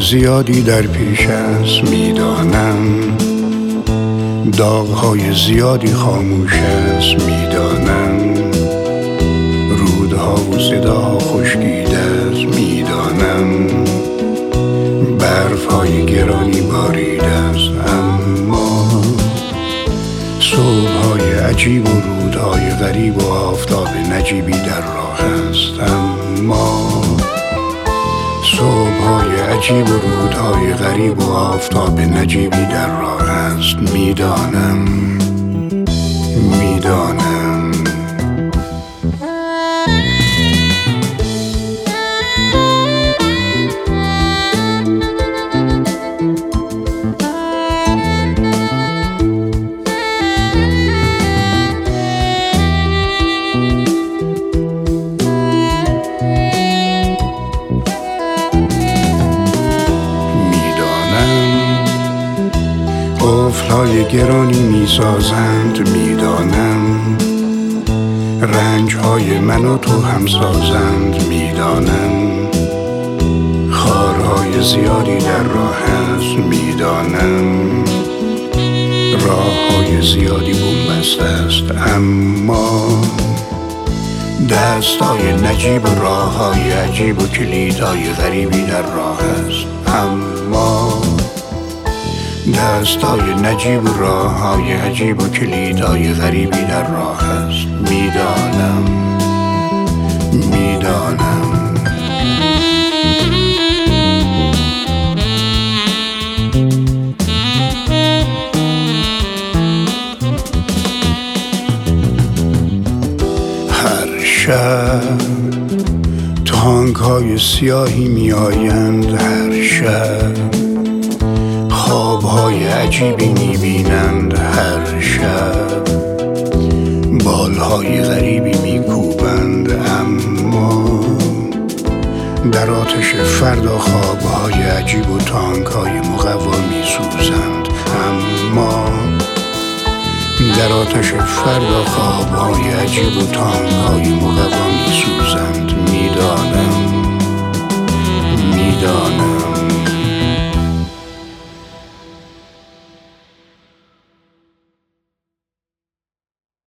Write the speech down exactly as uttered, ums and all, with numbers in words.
زیادی در پیش است میدانم، داغ‌های زیادی خاموش است میدانم، رودها و صداها خشکیده است میدانم، برف‌های گرانی باریده است، اما صبح‌های عجیب و رودهای غریب و آفتاب نجیبی در راه است، اما صبح‌های عجیب و رودهای غریب و آفتاب نجیبی در راه است میدانم میدانم قفل‌های گرانی می‌سازند میدانم، رنج‌های من و تو هم سازند میدانم، خارهای زیادی در راه است میدانم، راه‌های زیادی بن‌بست است، اما دست‌های نجیب و راه‌های عجیب و کلیدهای غریبی در راه است، اما دستای نجیب و راه‌های عجیب و کلیدهای غریبی در راه است میدانم میدانم هر شب تانک‌های سیاهی می‌آیند، هر شب خواب‌های عجیبی می‌بینند، هر شب بال‌های غریبی می‌کوبند، اما در آتش فردا خواب‌های عجیب و تانک‌های مقوا می‌سوزند، اما در آتش فردا خواب‌های عجیب و تانک‌های مقوا می‌سوزند میدانم میدانم